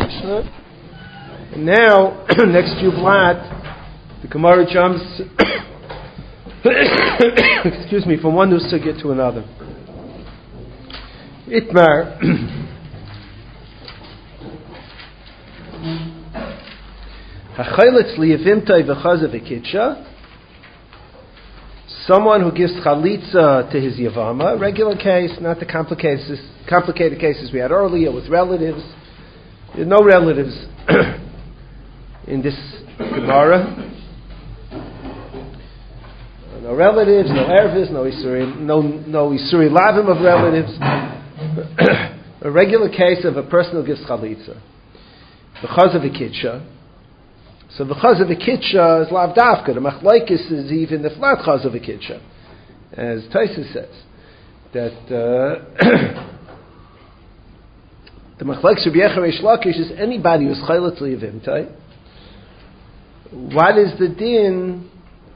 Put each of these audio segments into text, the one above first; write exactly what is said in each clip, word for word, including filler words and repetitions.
And now, next few blot, the Gemara jumps, excuse me, from one sugya to another. Itmar. Someone who gives chalitza to his yavama, regular case, not the complicated, complicated cases we had earlier with relatives. There are no relatives in this Gemara. No relatives, no ervis, no isuri, no no isuri lavim of relatives. A regular case of a person who gives chalitza. Because of a kitcha. So the chaz of a kitcha is lav dafka. The machlaikis is even the flat chaz of a kitcha, as Taisa says that uh, the machlaikis of Yecher Reish Lakish is anybody who's chaylet liyavimtai. What is the din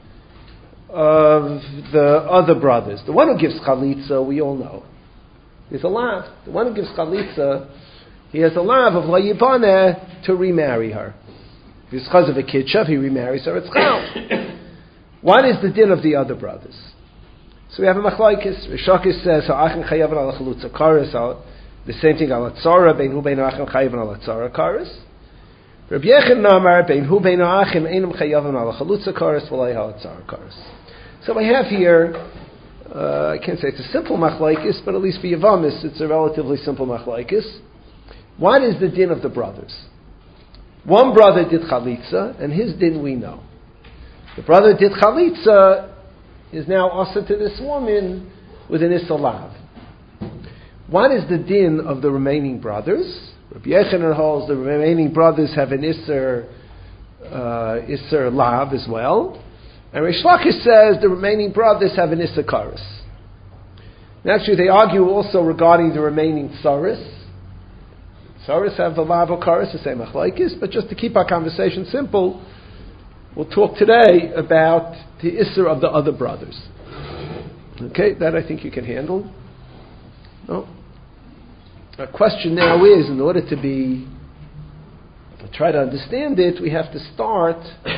of the other brothers? The one who gives chalitza, we all know, is a lav. The one who gives chalitza, he has a lav of layibaneh to remarry her. If it's chaz of a kitcha, if he remarries her, it's chal. What is the din of the other brothers? So we have a machlaikis. Rishakis says, ha'achin chayavan ala chalutza karis, the same thing ala tzara, bein hu bein ha'achin chayavan ala tzara karis. Rabbi Yechon namar, bein hu bein ha'achin einam chayavan ala chalutza karis, v'lai ala tzara karis. So we have here, uh, I can't say it's a simple machlaikis, but at least for Yavamis, it's a relatively simple machlaikis. What is the din of the brothers? One brother did chalitza, and his din we know. The brother did chalitza is now also to this woman with an isalav. What is the din of the remaining brothers? Rabbi Yechanan holds the remaining brothers have an isser, uh, isser lav as well. And Reish Lakish says the remaining brothers have an isser karis. Naturally, they argue also regarding the remaining tsaris. Tsaris have the lav or karis, the same machlaikis, but just to keep our conversation simple, we'll talk today about the isser of the other brothers. Okay, that I think you can handle. No? Our question now is, in order to be, to try to understand it, we have to start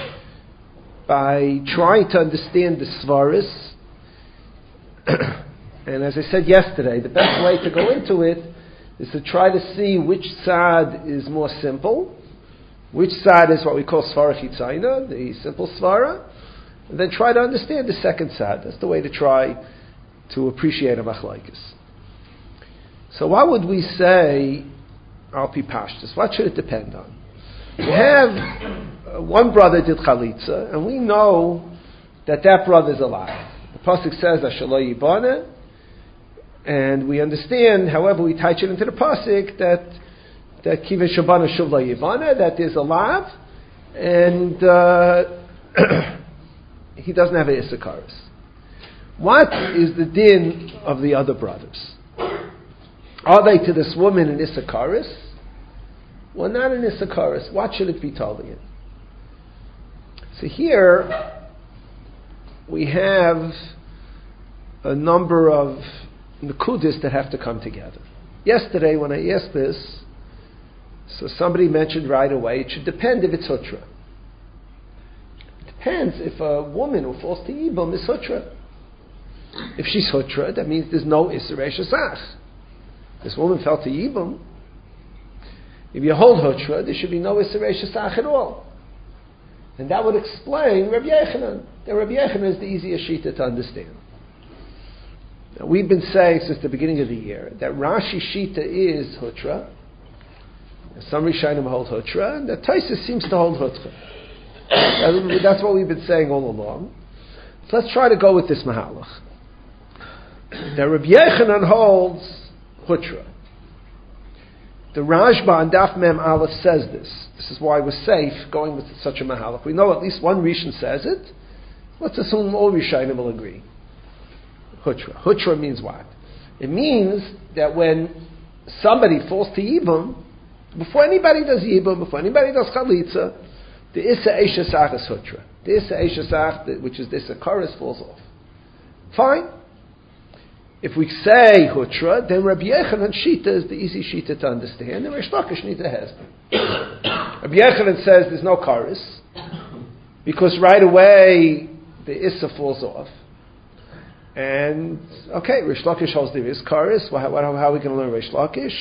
by trying to understand the svaris. And as I said yesterday, the best way to go into it is to try to see which side is more simple, which side is what we call svara chitzayna, the simple svara, and then try to understand the second side. That's the way to try to appreciate a machlaikis. So what would we say, al pi pashtus? What should it depend on? We have uh, one brother did chalitza, and we know that that brother is alive. The pasuk says, Ashalo yibane, and we understand, however we touch it into the pasuk, that that kiven shabana shuv la yibane, that there's a lav, and uh, he doesn't have an isakaris. What is the din of the other brothers? Are they to this woman an isakaris? Well, not an isakaris. What should it be told in? So here we have a number of nekudis that have to come together. Yesterday, when I asked this, so somebody mentioned right away, it should depend if it's hutra. It depends if a woman who falls to Yibam is hutra. If she's hutra, that means there's no Isserei Shesach. This woman fell to Yibam. If you hold hutra, there should be no Isserei Shesach at all. And that would explain Rabbi Yechanan. That Rabbi Yechanan is the easiest shita to understand. Now, we've been saying since the beginning of the year that Rashi shita is hutra. Some Rishonim hold hutra, and that Taisa seems to hold hutra. That's what we've been saying all along. So let's try to go with this mahalach. That Rabbi Yechanan holds hutra. The Rashba on Daf Mem Aleph says this. This is why we're safe going with such a mahalach. We know at least one Rishon says it. Let's assume all Rishonim will agree. Hutra. Hutra means what? It means that when somebody falls to Yibam, before anybody does Yibam, before anybody does Chalitza, the Issa Eisha Sach is Hutra. The Issa Eisha Sach, which is the Issa Karis, falls off. Fine. If we say Hutra, then Rabbi Yechanan Shita is the easy Shita to understand, and Reish Lakish needs a hezbollah. Rabbi Yechanan says there's no karis, because right away the Issa falls off. And, okay, Reish Lakish holds there is karis. How, how, how are we going to learn Reish Lakish?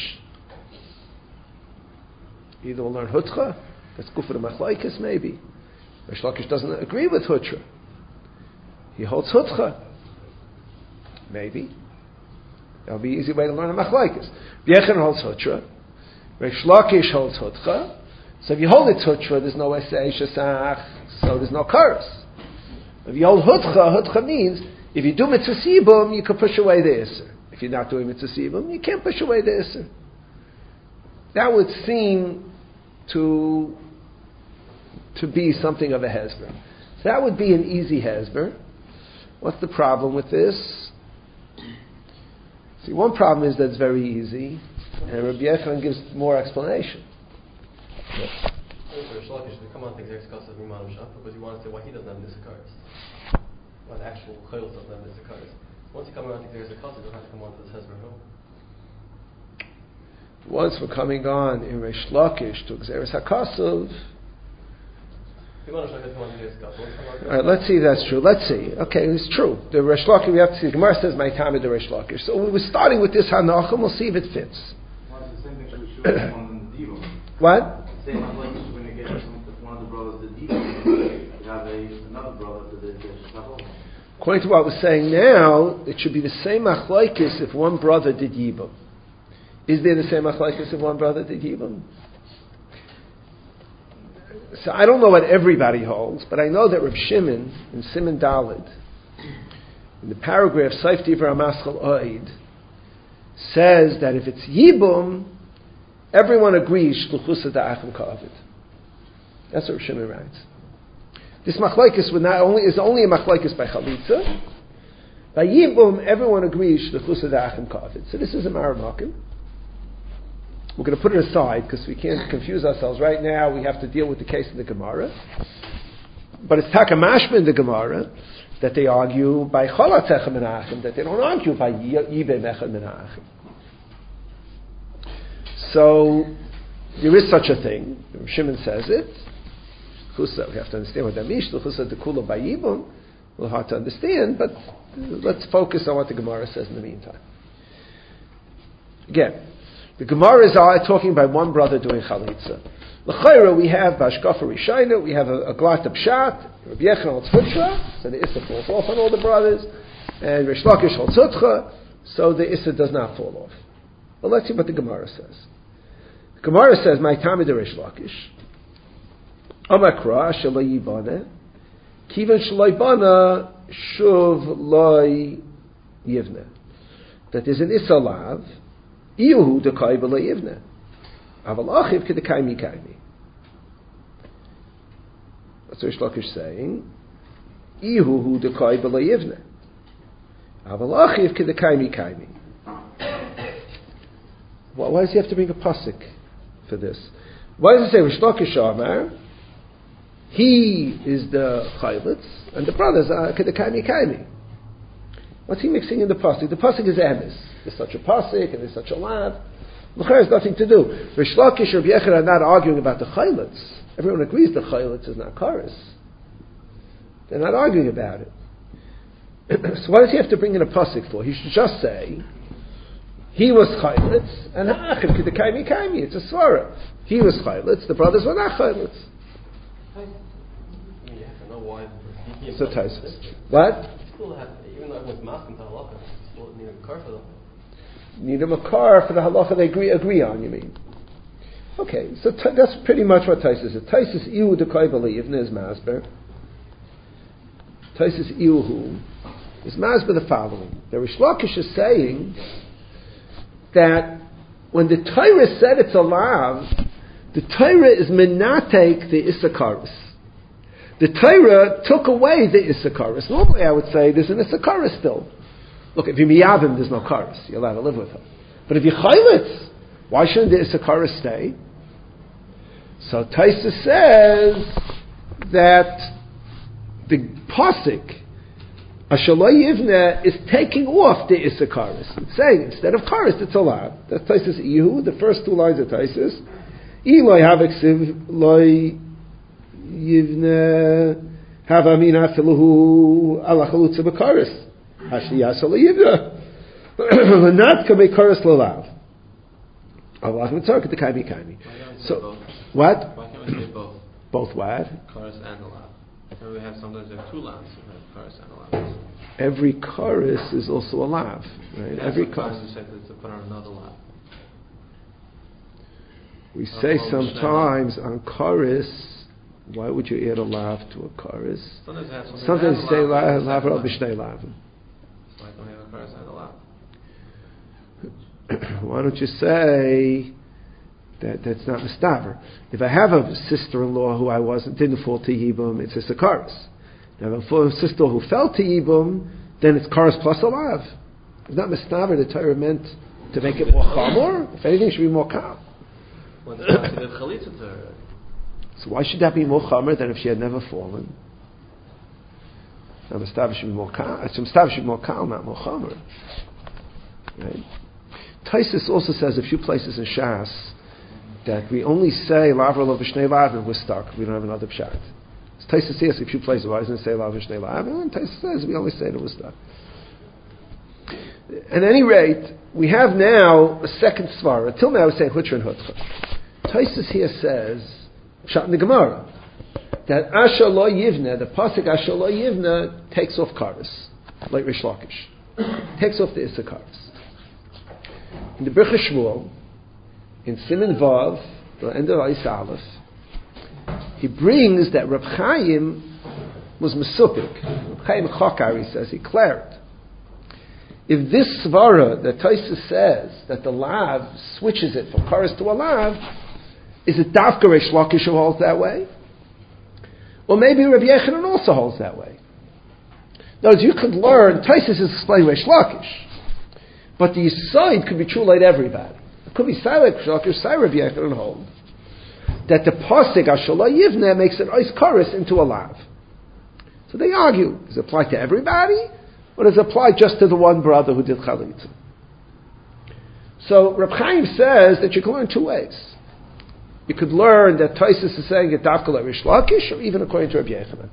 Either we'll learn Hutcha, that's good for the Machlaikis maybe. Reish Lakish doesn't agree with Hutra. He holds Hutcha. Maybe. That would be an easy way to learn a Machlaikis. Yechanan holds Hutra. Reish Lakish holds Hutcha. So if you hold it Hutra, there's no Esei Shesach, so there's no Karas. If you hold Hutcha, Hutcha means if you do Mitzvah Sibum, you can push away the Isser. If you're not doing Mitzvah Sibum, you can't push away the Isser. That would seem to, to be something of a Hezber. So that would be an easy Hezber. What's the problem with this? See, one problem is that it's very easy, and Rabbi Yechanan gives more explanation. Yes. Reish Lakish to come on things because he wants to say why he doesn't have Nisakaris. Why the actual Chayil doesn't have Nisakaris. Once you come around to Xeris HaKasav, you don't have to come on to this Hezber home. Once we're coming on in Reish Lakish to Xeris HaKasav. Alright, let's see if that's true. Let's see. Okay, it's true. The Reish Lakish, we have to see. The Gemara says, my time is the Reish Lakish. So we were starting with this Hanach, and we'll see if it fits. What? Same like when you get one of the brothers the deep, you have a, another brother that is the According to what we're saying now, it should be the same machlaikis if one brother did yibum. Is there the same machlaikis if one brother did yibum? So I don't know what everybody holds, but I know that Reb Shimon in Siman Daled, in the paragraph Saif Divrei HaMaschal Oid, says that if it's yibum, everyone agrees shluchusa da'achim ka'avid. That's what Reb Shimon writes. This machlaikis would not only is only a machlaikis by chalitza. By yibum, everyone agrees shluchusa da'achim ka'avid. So this is a maramakim. We're going to put it aside because we can't confuse ourselves right now. We have to deal with the case in the Gemara. But it's takamashma in the Gemara that they argue by cholatzechem menachim, that they don't argue by yibem echad menachim. So there is such a thing. Shimon says it. Chusa, we have to understand what that means. Chusa dekula by yibum. A little hard to understand, but let's focus on what the Gemara says in the meantime. Again, the Gemara is uh, talking about one brother doing chalitza. L'chayra, we have bashkafa rishayna, we have a, a glat pshat, Rabbi Yechanan holds hutra, so the issa falls off on all the brothers, and Reish Lakish holds hutcha, so the issa does not fall off. Well, let's see what the Gemara says. The Gemara says, "My tamid Reish Lakish, amakra shalai yibana, kivan shalai bana shuv loy yivne." That there's an issa lav. Iuhu dekai v'lo yivne, aval achiv kedekai mikaimi. That's what Reish Lakish saying. Iuhu dekai v'lo yivne, aval achiv kedekai mikaimi. Why does he have to bring a pasuk for this? Why does it say Reish Lakish Amar? He is the chaylitz, and the brothers are kedekai mikaimi. What's he mixing in the pasuk? The pasuk is emes. There's such a pasuk and there's such a lav. L'chayr has nothing to do. Reish Lakish or Rabbi Yechanan are not arguing about the chaylitz. Everyone agrees the chaylitz is not kares. They're not arguing about it. So why does he have to bring in a pasuk for? He should just say he was chaylitz and ha'achim k'dekaimi kaimi. It's a svara. He was chaylitz. The brothers were not chaylitz. You have to know why. So Taisus. What? Still have, even though it was masking to halacha, still need a car for them. Need a makar for the halacha they agree agree on. You mean? Okay, so t- that's pretty much what Taisus is. Taisus iu dekai v'liyivne is masber. Taisus iuhu is masber the following. The Reish Lakish is saying that when the Torah said it's a lav, the Torah is menatek the isakaris. The Torah took away the isakaris. Normally, I would say there's an isakaris still. Look, if you miyavim, there's no karis. You're allowed to live with him. But if you chaylitz, why shouldn't the isakaris stay? So Taisa says that the pasuk Ashaloi Yivne is taking off the Issa Karis. It's saying instead of Karis, it's allowed. That's Taisus Ihu, the first two lines of Taisus. Eloi Haveksiv Loi Yivne Havamina Filuhu Allah Chalutza Bakaris. Hashi Ashaloi Yivne. Not Kabe Karis Lalav. Allah Mitzark the Kaimi Kaimi. So, what? Why can't we say both? Both what? Chorus and a lav. And we have sometimes we have two lavs. We have chorus and a lav. Every chorus is also a lav, right? Yeah, Every sometimes chorus. we say to put on another lav. We say sometimes on chorus, why would you add a lav to a chorus? Sometimes, have something Sometimes you say lav, lav, lav, or b'shnei lav. So why don't we have a chorus and a lav? Why don't you say that that's not mistaver? If I have a sister-in-law who I wasn't didn't fall to yibum, it's just a chorus. Now, if I have a sister who fell to yibum, then it's chorus plus a lav. It's not mistaver. The Torah meant to make it more chamor. If anything, it should be more calm. Well, it's not to get chalitza to her. So why should that be more chamor than if she had never fallen? Now, mistaver should be more calm. Mistaver should be more calm, not more chamor. Right? Taisus also says a few places in Shas that we only say lav or lav v'shnei lav and we're stuck. We don't have another pshat. So Taisus says a few places why doesn't it say lav v'shnei lav? And Taisus says we only say that we're stuck. At any rate, we have now a second svara. Till now I was saying hutra and hutcha. Taisus here says pshat in the Gemara that asher lo yivne, the pasuk asher lo yivne takes off karis like Rish Lakish, takes off the issa karis. In the Birchei Shmuel, in Siman Vav, the end of Ais Aleph, he brings that Reb Chaim was Mesupik. Reb Chaim Chokar, he says, he declared, if this svara that Taisus says that the lav switches it from chorus to a lav, is it Dafka Reish Lakish who holds that way? Or maybe Reb Yechanan also holds that way. In other words, you could learn, Taisus is explaining Reish Lakish. But the side could be true like everybody. It could be silent Lakish, silent Reb Yechanan hold that the pasuk Ashalai Yivne makes an ice chorus into a lav. So they argue: does it apply to everybody, or does it apply just to the one brother who did chalitza? So Reb Chaim says that you can learn two ways. You could learn that Taisus is saying it dafka like Rish Lakish, or even according to Reb Yechanan.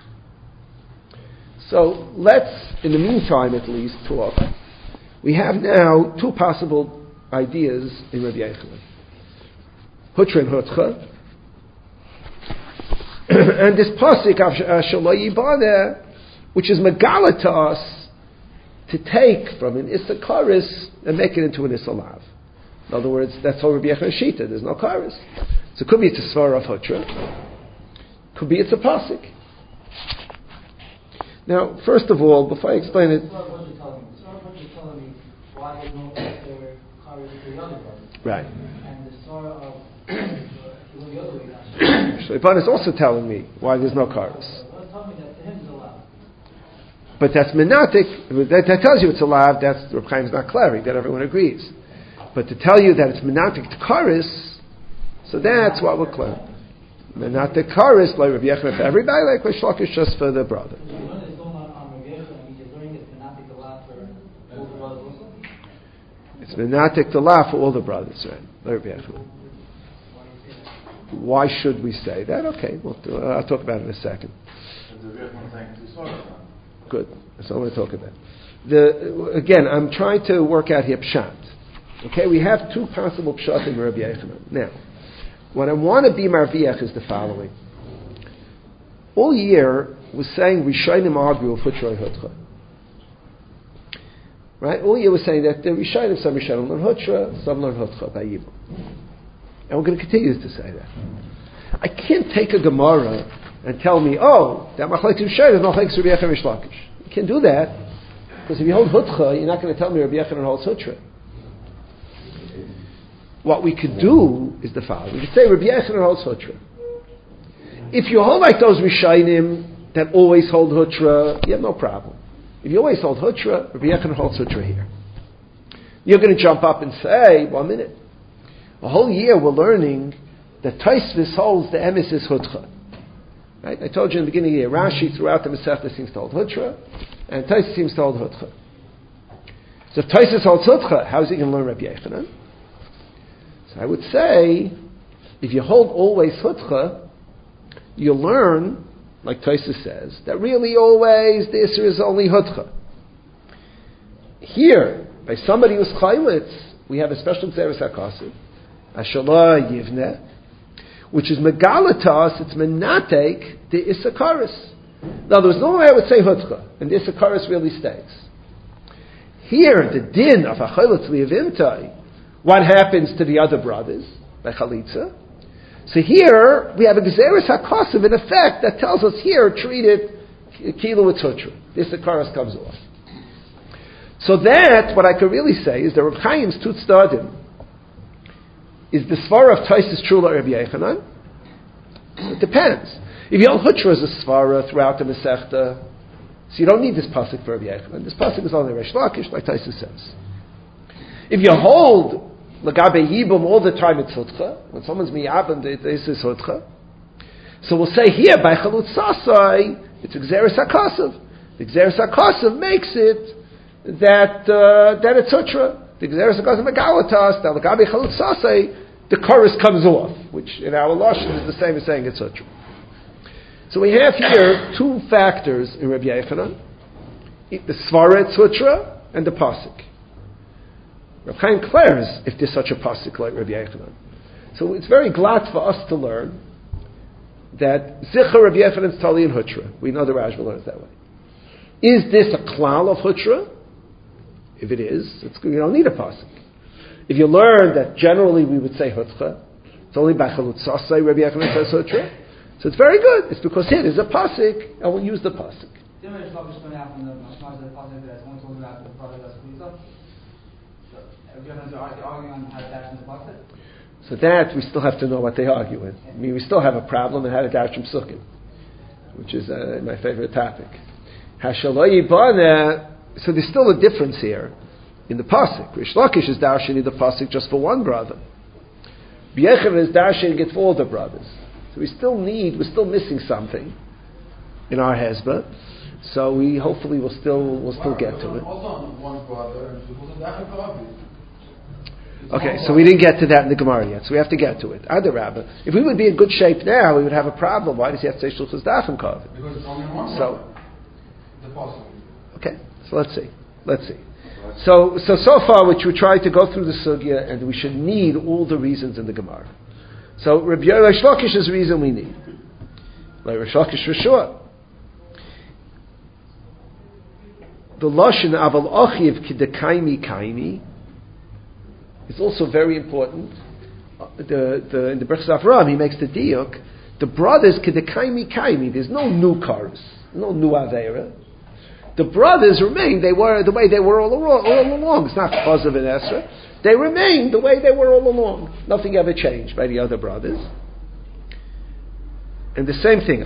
So let's, in the meantime at least, talk. We have now two possible ideas in Rabbi Yechanan. Hutra and Hutcha. And this pasuk of Shalai Yibane, which is Megala to us to take from an Issa Karis and make it into an Issa Lav. In other words, that's how Rabbi Yechanan Shita, there's no Karis. So it could be it's a Svara of Hutra. Could be it's a pasuk. Now, first of all, before I explain it, why there's no extra courage to the other brothers. Right. And the sorrow of going the other way. Shleipan is also telling me why there's no chorus. Well, tell me that to him is allowed. But that's menatic. That, that tells you it's allowed. That's Reb Chaim's not clear. That everyone agrees. But to tell you that it's menatic to chorus, so that's what we're clear. Menatic chorus like Reb Yechanan for everybody, like Rish Lakish just for the brother. It's menatic to laugh for all the brothers, right? Why should we say that? Okay, we'll do, uh, I'll talk about it in a second. Good. That's all I'm going to talk about. The, again, I'm trying to work out here pshat. Okay, we have two possible pshat in Rabbi Yechanan. Now, what I want to be marviach is the following. All year, we're saying Rishonim argue of Hutra and Hutcha. Right? All year we're saying that the Rishonim, some Rishonim learn Hutra, some learn Hutcha by Yibum. And we're going to continue to say that. I can't take a Gemara and tell me, oh, that Machlekes Rishonim is Machlekes Rabbi Yechanan Rish Lakish. You can't do that, because if you hold Hutcha, you're not going to tell me Rabbi Yechanan holds Hutra. What we could do is the following. We could say Rabbi Yechanan holds Hutra. If you hold like those Rishonim that always hold Hutra, you have no problem. If you always hold Hutra, Rabbi Yechanan holds Hutra here. You're going to jump up and say, one minute. A whole year we're learning that Taisvis holds the emes is Hutcha. Right? I told you in the beginning of the year, Rashi throughout the Masechta seems to hold Hutra, and Tosfos seems to hold Hutcha. So if Tosfos holds Hutcha, how is he going to learn Rabbi Yochanan? So I would say, if you hold always Hutcha, you'll learn, like Tosfos says, that really always the Isser is only Hutcha. Here, by somebody who's Chaylitz, we have a special Gzeres HaKasiv, Ashala Yivneh, which is Megalatas, it's Menatek, the Issakaris. Now, there's no way I would say Hutcha, and the Issakaris really stays. Here, the din of Achayletz Liavimtai, what happens to the other brothers, by Chalitza? So here, we have a Gzeres HaKasiv, in effect, that tells us here, treat it, Kilo with Hutra. The Issakaris comes off. So that, what I could really say, is that Reb Chaim's Tut Stadim, is the svara of Tosfos true like Rabbi Yochanan? It depends. If you hold Hutra as a svara throughout the Masechta, so you don't need this pasuk for Rabbi Yochanan. This pasuk is only Reish Lakish, like Tosfos says. If you hold Lagabe Yibum all the time, it's Hutcha. When someone's miyabim, this is Hutcha. So we'll say here by Chalut Sasai, it's Gzeres HaKasiv. The Gzeres HaKasiv makes it that uh, that it's Hutra. The Gzeres HaKasiv Megalatas, now Lagabe Chalut Sasai, the chorus comes off, which in our Lashon is the same as saying it's Hutra. So we have here two factors in Rabbi Yochanan: the Svara it's Hutra and the pasuk. Reb Chaim declares if there's such a pasuk like Rabbi Yochanan. So it's very glad for us to learn that Zichar Rabbi Yochanan's Tali and Hutra. We know the Rashba learns that way. Is this a klal of Hutra? If it is, it's, you don't need a pasuk. If you learn that generally we would say Hutcha, it's only by Chalut Sasai Rabbi Yochanan says Hutra. So it's very good. It's because here is a pasuk, and we'll use the pasuk. So that we still have to know what they argue in. I mean, we still have a problem in how to dash from Sukkim, which is uh, my favorite topic. Hashaloi Yibana. So there's still a difference here in the pasuk. Rish Lakish is darshaning the pasuk just for one brother. B'Yechanan is darshaning it for all the brothers. So we still need, we're still missing something in our Hezbollah. So we hopefully will still will still get to it. Okay, so we didn't get to that in the Gemara yet. So we have to get to it. Other Rabbah, if we would be in good shape now, we would have a problem. Why does he have to say Shulchus Dafim Kavod? Because it's only one so, the pasuk. Okay, so let's see. Let's see. So, so so far, which we tried to go through the sugya, and we should need all the reasons in the Gemara. So, Rabbi Reish Lakish is the reason we need. Like Reish Lakish for sure. The lashon aval achiv kidekaimi kaimi is also very important. The the in the Berachos Avram he makes the diuk. The brothers kidekaimi kaimi. There's no new cars, no new avera. The brothers remain, they were the way they were all along. All along. It's not Chazav and Esra. They remained the way they were all along. Nothing ever changed by the other brothers. And the same thing.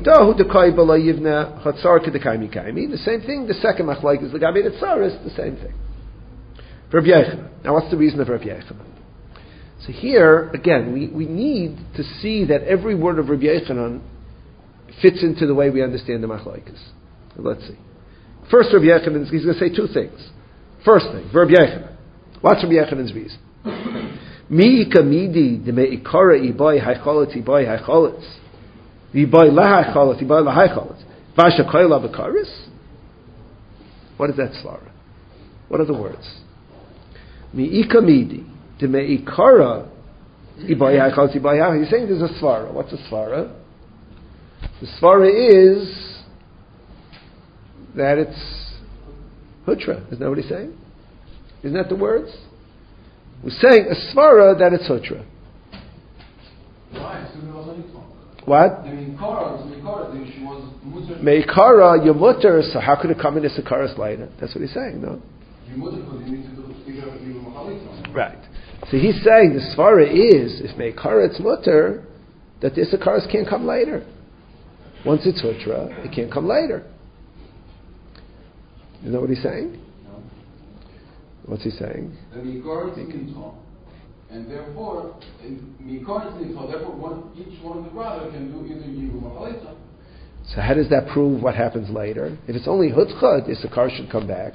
The same thing, the second machlaik is the Gabi Netzaris, the same thing. For Rabbi Yochanan. Now what's the reason of Rabbi Yochanan? So here, again, we, we need to see that every word of Rabbi Yochanan fits into the way we understand the machlaikas. So let's see. First, Rabbi Yochanan, he's going to say two things. First thing, Rabbi Yochanan. What's Rabbi Yochanan's reason? Mi kamidi de meikara iboy haicholet iboy haicholet iboy lahaicholet iboy lahaicholet vasha koyla bekaris. What is that svara? What are the words? Mi kamidi de meikara iboy haicholet iboy haicholet. He's saying there's a svara. What's a svara? The svara is that it's Hutra. Isn't that what he's saying? Isn't that the words? We're saying a svara that it's Hutra. What? Meikara, your mutter, so how could it come in as a karas later? That's what he's saying, no? Right. So he's saying the svara is, if Meikara it's mutter, that this karas can't come later. Once it's Hutra, it can't come later. You know what he's saying? No. What's he saying? The Mikor is mitzvah, and therefore, Mikor is mitzvah. Therefore, one, each one of the brothers can do either Yibum or Chalitza. So how does that prove what happens later? If it's only hutcha, the sakar should come back.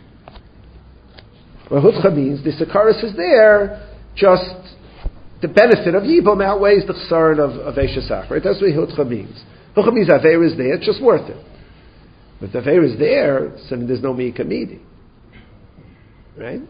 What hutcha means, the sakaris is there, just the benefit of yibum outweighs the chsaron of, of Eishasach, right? That's what hutcha means. Hutcha means aver is there, it's just worth it. But if the aver is there, so then there's no mi'ika midi. Right?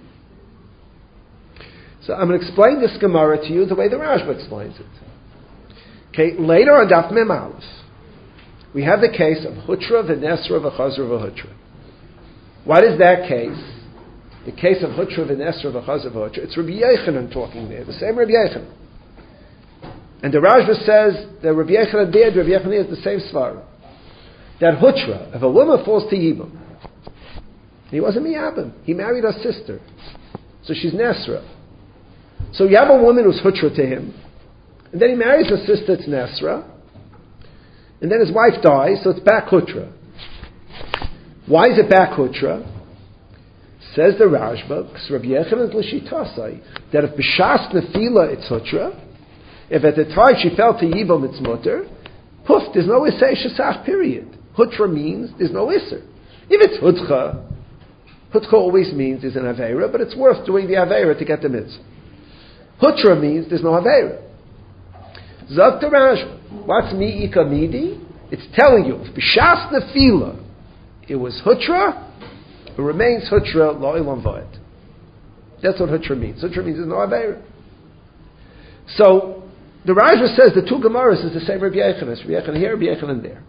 So I'm going to explain this Gemara to you the way the Rashba explains it. Okay, later on Daf Mem Aleph, we have the case of Hutra v'Nesra v'Chazra v'Hutra. What is that case? The case of Hutra v'Nesra v'Chazra v'Hutra. It's Rabbi Yechanan talking there, the same Rabbi Yechanan. And the Rashba says that Rabbi Yechanan did, Rabbi Yechanan is the same svara. That Hutra, if a woman falls to Yibam, he wasn't miyabim, he married her sister, so she's Nesra. So you have a woman who's Hutra to him, and then he marries her sister, it's Nesra, and then his wife dies, so it's back Hutra. Why is it back Hutra? Says the Rashba, because Rabbi Yechanan l'shitasai, that if b'shas nefila it's Hutra, if at the time she fell to Yibam it's mutter, poof, there's no Isay Shesach, period. Hutra means there's no Isser. If it's Hutcha, Hutcha always means there's an Aveira, but it's worth doing the Aveira to get the mitzvah. Hutra means there's no Aveira. Zok the Rashba, what's mi'ika midi? It's telling you, if b'shas nefila it was Hutra, it remains Hutra lo'ilam v'ed. That's what Hutra means. Hutra means there's no Aveira. So, the Rashba says the two Gemaras is the same Rabbi Yechanan. Rabbi Yechanan here, Rabbi Yechanan there.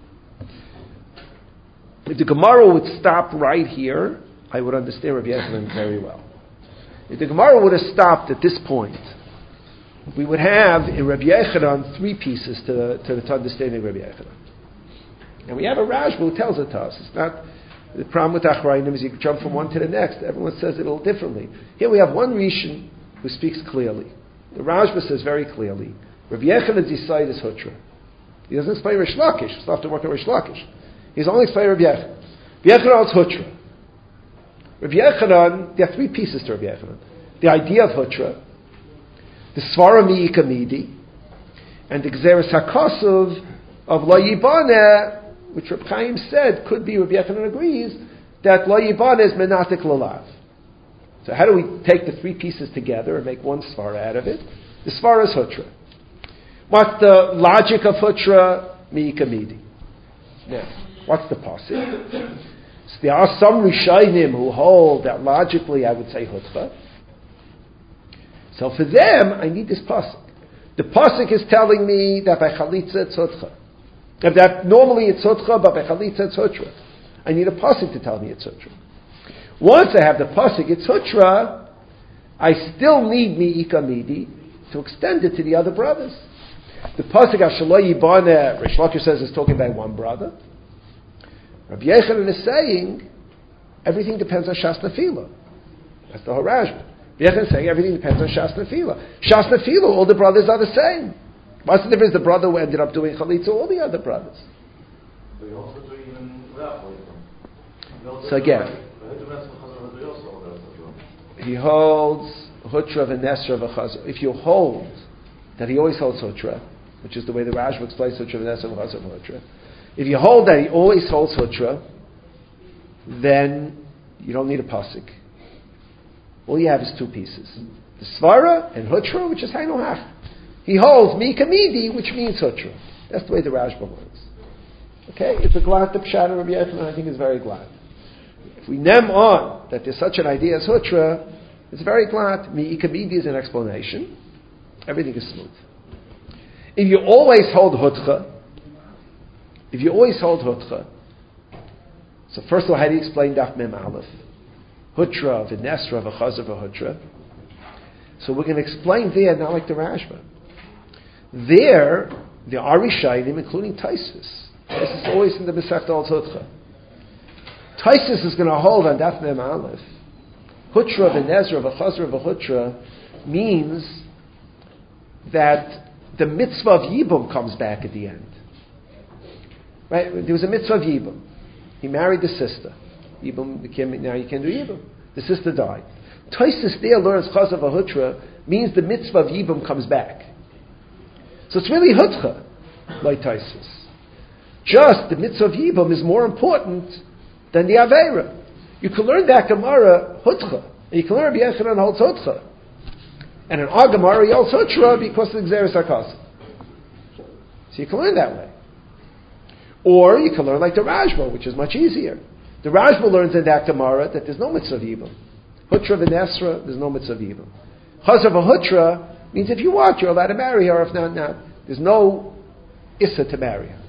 If the Gemara would stop right here, I would understand Rabbi Yechanan very well. If the Gemara would have stopped at this point, we would have in Rabbi Yechanan three pieces to, to, to understanding Rabbi Yechanan. And we have a Rashba who tells it to us. It's not, the problem with Achrayim is you jump from one to the next. Everyone says it a little differently. Here we have one Rishon who speaks clearly. The Rashba says very clearly, Rabbi Yechanan's side is Hutra. He doesn't explain Rish Lakish. It's not to work on Rish Lakish. He's only explaining Rabbi Yechanan. Rabbi Yechanan is Hutra. Rabbi Yechanan, there are three pieces to Rabbi Yechanan. The idea of Hutra, the Svara Mi'ika Midi, and the Gzeres HaKosov of Lo Yibane, which Reb Chaim said could be, Rabbi Yechanan agrees, that Lo Yibane is Menatik Lalav. So how do we take the three pieces together and make one svara out of it? The svara is Hutra. What's the logic of Hutra? Mi'ika Midi. Now, what's the pasuk? So there are some Rishayim who hold that logically I would say Hutra. So for them, I need this pasuk. The pasuk is telling me that by Chalitza it's Hutra. That normally it's Hutra, but by Chalitza it's Hutra. I need a pasuk to tell me it's Hutra. Once I have the pasuk, it's Hutra, I still need Mi'ika Midi to extend it to the other brothers. The pasuk Ashaloy Yibane, Rish Lakish says, is talking about one brother. Rabbi Yechanan is saying everything depends on Shas Nefila. That's the whole Rashba. Rabbi Yechanan is saying everything depends on Shas Nefila. Shas Nefila, all the brothers are the same. What's the difference? The brother who ended up doing Chalitza, all the other brothers. We also do even without Chalitza. So again, he holds Hutra v'Nesra v'Chazra. If you hold that he always holds Hutra, which is the way the Rashba explains Hutra v'Nesra v'Chazra v'Hutra, if you hold that he always holds Hutra, then you don't need a pasuk. All you have is two pieces: the Svara and Hutra, which is Hainu Hach. He holds Mi'ika Midi, which means Hutra. That's the way the Rashba works. Okay, it's a glad to Pshat of Rabbi Yechanan. I think is very glad. If we nem on that there's such an idea as Hutra, it's very glad. Mi'ika Midi is an explanation. Everything is smooth. If you always hold Hutcha, if you always hold Hutcha, so first of all, how do you explain Daf Mem Aleph? Hutra, v'Nesra, v'Chazar, v'Hutra. So we're going to explain there, not like the Rashba. There, there are Rishayim, including Taisvis. This is always in the Masechta Al Hutcha. Taisus is going to hold on Daf Mem Aleph. Hutra v'Nezra v'Chazra v'Hutra means that the mitzvah of Yibum comes back at the end. Right? There was a mitzvah of Yibum. He married the sister. Yibum became, now you can do Yibum. The sister died. Taisus there learns Chazra v'Hutra means the mitzvah of Yibum comes back. So it's really Hutcha, like Taisus. just the mitzvah of Yibum is more important than the Aveira. You can learn that Gemara Hutcha, and you can learn Rabbi Yechanan holds Hutcha. And in our Gemara he holds Hutra because of the Gzeres HaKasim. So you can learn that way. Or you can learn like the Rajma, which is much easier. The Rajma learns in that Gemara that there's no mitzvah of Yibum. Hutra v'nesra, there's no mitzvah of Yibum. Chazav Hutra means if you want, you're allowed to marry her, if not, not. There's no Issa to marry her.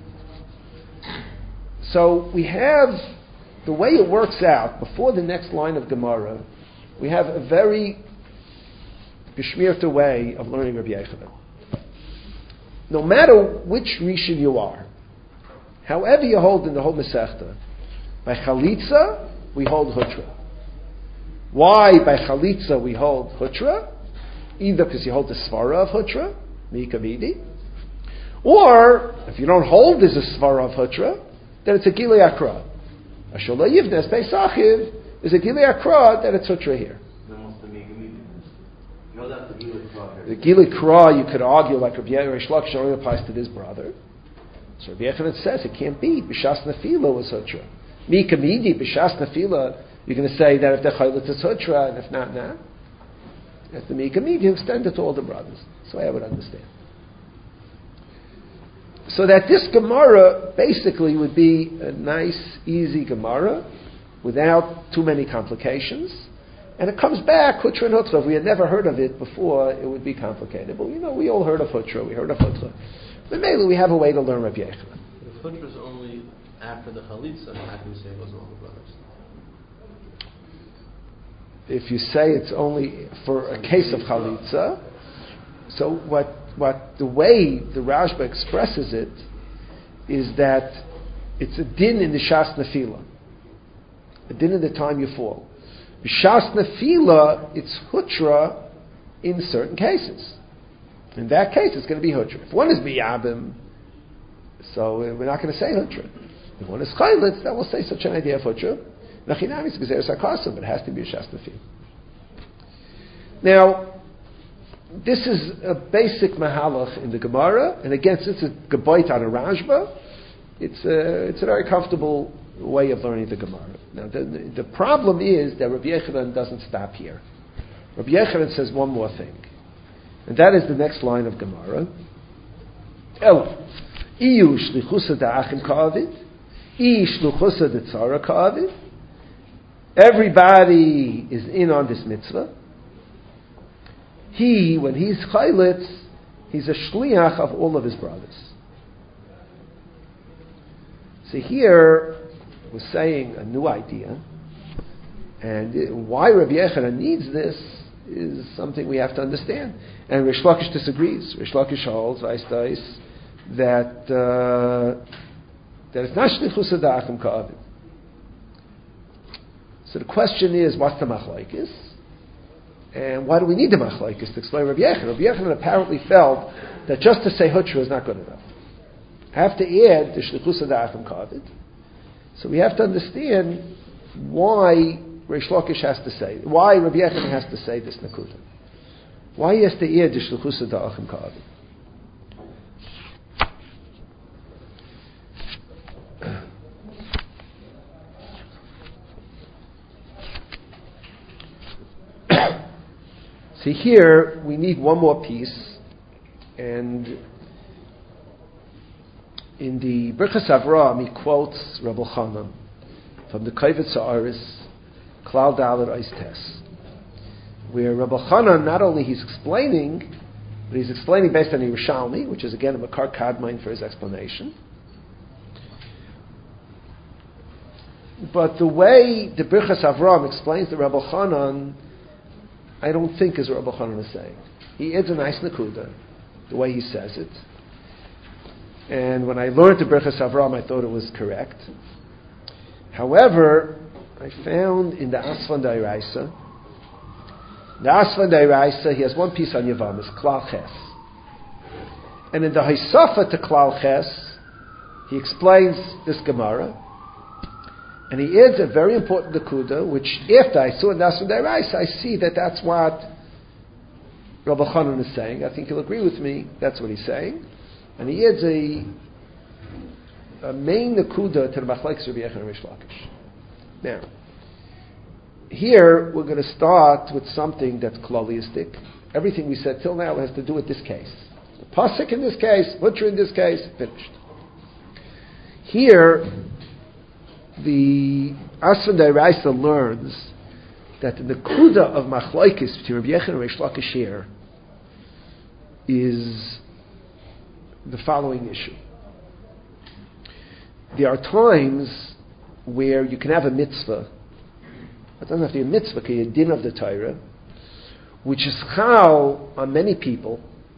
So we have, the way it works out, before the next line of Gemara, we have a very geschmierter way of learning Rabbi Yechanan. No matter which Rishon you are, however you hold in the whole Masechta, by Chalitza, we hold Hutra. Why by Chalitza we hold Hutra? Either because you hold the Svara of Hutra, Mika Midi, or if you don't hold there's a Svara of Hutra, then it's a Gilei Akra. Ashola Yivnes Beisachiv is a Gilei Akra that it's Hutra here. The Gilei Kra, you could argue like Rabbi Rish Lakish only applies to this brother. So Rabbi Yechanan says it can't be. B'shas Nefila was Hutra. Mika Midi, B'shas Nefila, you're going to say that if the Chaylit is Hutra, and if not, not. If the Mika Midi, you extend it to all the brothers. So I would understand. So that this Gemara basically would be a nice, easy Gemara without too many complications. And it comes back, Hutra and Hutra. If we had never heard of it before, it would be complicated. But, you know, we all heard of Hutra. We heard of Hutra. But maybe we have a way to learn Rabbi Yechanan. If Hutra is only after the Chalitza, how can you say it wasn't all the brothers? If you say it's only for a case of Chalitza, so what, what the way the Rashba expresses it is that it's a din in the Shas Nefila. A din in the time you fall. B'shas Nefila, it's Hutra in certain cases. In that case, it's going to be Hutra. If one is Miyabim, so we're not going to say Hutra. If one is Chaylit, then we'll say such an idea of Hutra. Nachinam is Gzeres HaKasim, but it has to be a Shas Nefila. Now, this is a basic mahalach in the Gemara, and again, since it's a Gebayt on a Rashba, it's a, it's a very comfortable way of learning the Gemara. Now, the, the problem is that Rabbi Yechanan doesn't stop here. Rabbi Yechanan says one more thing, and that is the next line of Gemara. El, iyu shlichusa da'achim ka'avid, i shlichusa de'tzara ka'avid. Everybody is in on this mitzvah. He, when he's chaylit, he's a shliach of all of his brothers. So here, we're saying a new idea, and why Rabbi Yechanan needs this is something we have to understand. And Rish Lakish disagrees. Rish Lakish holds, Vaistais, that uh, that it's not shlichus adachim ka'avid. So the question is, what's the machlokes? And why do we need the machlokes to explain Rabbi Yechanan? Rabbi Yechanan apparently felt that just to say Hutra is not good enough. I have to add the shlichus adachim ka'avid. So we have to understand why Rish Lakish has to say, why Rabbi Yechanan has to say this nakuda. Why he has to add the shlichus adachim ka'avid. See, here we need one more piece, and in the Birchas Avraham he quotes Rabbi Chanan from the Kovetz Haaretz, Klal Dalet Eis Tes, where Rabbi Chanan not only he's explaining, but he's explaining based on Yerushalmi, which is again a Makar Kadmon for his explanation. But the way the Birchas Avraham explains the Rabbi Chanan, I don't think is what Rabbi Chanan is saying. He adds a nice nakuda, the way he says it. And when I learned the Birchas Avraham, I thought it was correct. However, I found in the Asfan Dairaisa, the Asfan Dairaisa, he has one piece on Yavamis, Klal Ches. And in the Haisafa to Klal Ches, he explains this Gemara, and he adds a very important nakuda, which after I saw in the Asfan Dairaisa, I see that that's what Rabbi Chanan is saying. I think he'll agree with me, that's what he's saying. And he adds a a main nakuda to the machlekes Rabbi Yechon and Rish Lakish. Now, here we're going to start with something that's klalistic. Everything we said till now has to do with this case. The pasuk in this case, butcher in this case, finished. Here, the Asvan Dairaisa learns that the nakuda of machlekes between Rabbi Yechon and Rish Lakish here is the following issue. There are times where you can have a mitzvah. It doesn't have to be a mitzvah, it can be a din of the Torah, which is chal on many people,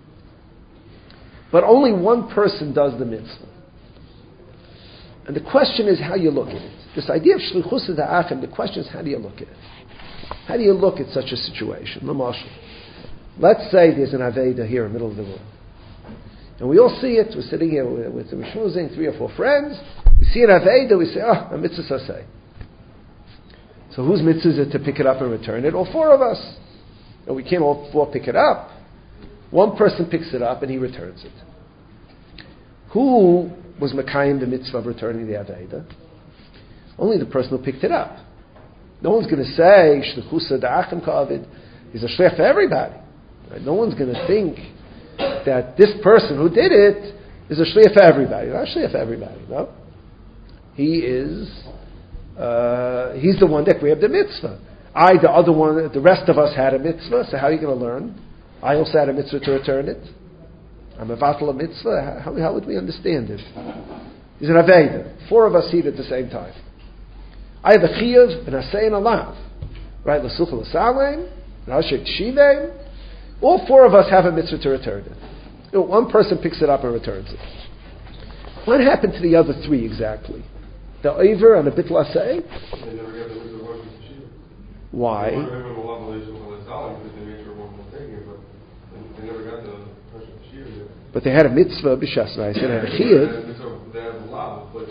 but only one person does the mitzvah. And the question is how you look at it. This idea of shlichus da'achim, the question is how do you look at it? How do you look at such a situation? Let's say there's an Aveda here in the middle of the room. And we all see it. We're sitting here with, with the Mishmuzing, three or four friends. We see an Aveda, we say, oh, a mitzvah saseh. So whose mitzvah is it to pick it up and return it? All four of us. And we can't all four pick it up. One person picks it up and he returns it. Who was Mekayim the mitzvah of returning the Aveda? Only the person who picked it up. No one's going to say, Shlichusa da'achim ka'avid. He's a shliach for everybody. Right? No one's going to think that this person who did it is a shliach for everybody. Not a shliach for everybody, no. He is, uh, he's the one that grabbed the mitzvah. I, the other one, the rest of us had a mitzvah, so how are you going to learn? I also had a mitzvah to return it. I'm a vatal a mitzvah. How, how would we understand it? He's an Aveda. Four of us eat at the same time. I have a chiyuv, and I say and a lav. Right? L'suchel l'salem, l'ashek shivem. All four of us have a mitzvah to return it. You know, one person picks it up and returns it. What happened to the other three exactly? The Oiver and the Bitl Aseh? They never got the mitzvah of working to Shiva. Why? They wanted him to love the L'suchel l'salem because they made sure one was taking it, but they never got the person to Shiva yet. But they had a mitzvah, b'shas v'ayis, and had a chiyuv. They had a lav, but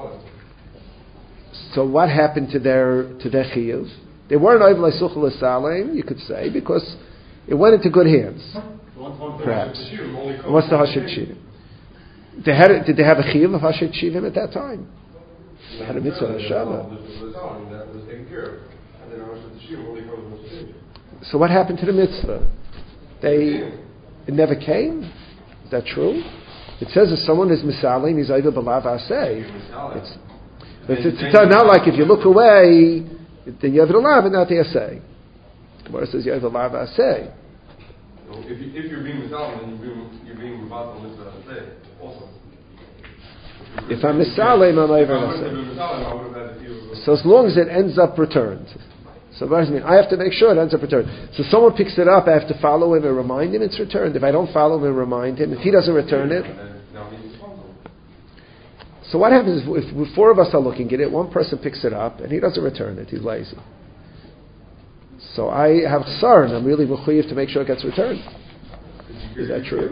So what happened to their to their chiyuv? They weren't over l'suchel l'salem, you could say, because it went into good hands. Perhaps. What's the Hashem Shivim? They had a, did they have a chiyuv of Hashem Shivim at that time? They had a mitzvah of Shabbat. So what happened to the mitzvah? They it never came. Is that true? It says if someone is misalim, he's either b'lav aseh. It's It's, it's, it's not like if you look away, then you have the lav and not the aseh. Gemara says you have the lav aseh. So if, you, if you're being misalim, then you're being you're being misalim aseh also. If I'm misalim, I'm over aseh. So as long as it ends up returned. So what does it mean? I have to make sure it ends up returned. So someone picks it up, I have to follow him and remind him it's returned. If I don't follow him and remind him, if he doesn't return it. So what happens if, if four of us are looking at it, one person picks it up and he doesn't return it, he's lazy. So I have chsar and I'm really mechuyev to make sure it gets returned. Is that true?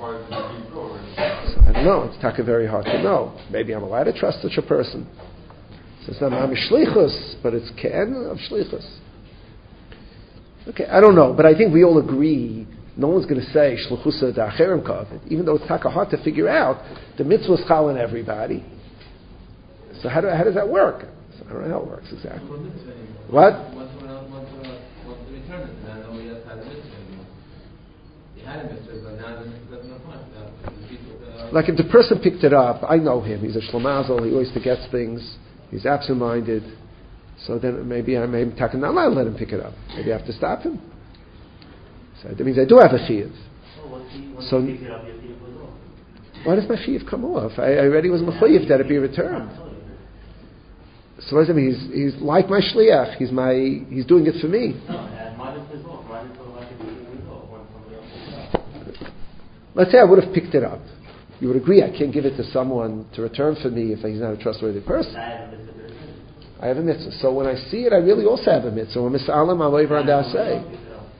So I don't know, it's taka very hard to know. Maybe I'm allowed to trust such a person. So it's not mamish shlichus, but it's ken of shlichus. Okay, I don't know, but I think we all agree no one's going to say shluchusa da'acherim kavod, even though it's taka hard to figure out. The mitzvah is chal on everybody. So how, do, how does that work? So I don't know how it works exactly. What? Like if the person picked it up, I know him. He's a shlamazel. He always forgets things. He's absent-minded. So then maybe I may not let him pick it up. Maybe I have to stop him. So that means I do have a chiyuv. So why does my chiyuv come off? I, I already was mechuyev that it be returned. So what does it mean? He's, he's like my shliach. He's my. He's doing it for me. Let's say I would have picked it up. You would agree I can't give it to someone to return for me if he's not a trustworthy person. I have a mitzvah. So when I see it, I really also have a mitzvah. When misalim, I'm over on dasei.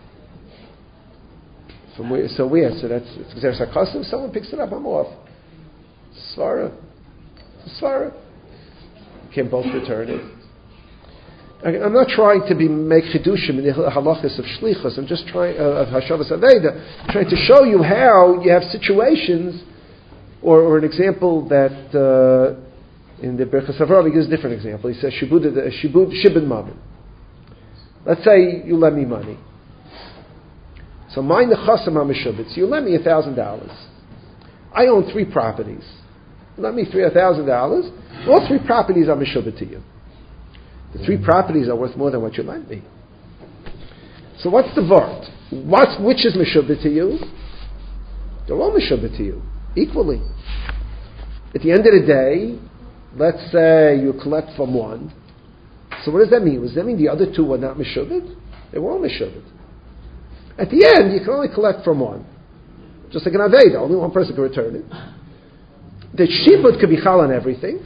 From where? So where? So that's it's there's a custom. Someone picks it up, I'm off. Svara, svara. Can both return it. I'm not trying to be make chidushim in the halachas of shlichus. I'm just trying uh, of hashavas aveda. I'm trying to show you how you have situations, or, or an example that uh, In the Birchas Havrav, he gives a different example. He says, Shibud, Shibud, Shibud Mammon. Let's say you lend me money. So mine the chasam ha-meshubit. You lend me a thousand dollars. I own three properties. You lend me three a thousand dollars. All three properties are meshubit to you. The three properties are worth more than what you lent me. So what's the vart? What's which is meshubit to you? They're all meshubit to you equally. At the end of the day, let's say you collect from one. So what does that mean? Does that mean the other two were not meshubit? They were all meshubit. At the end, you can only collect from one. Just like an Aveda, only one person can return it. The shibud could be chal on everything,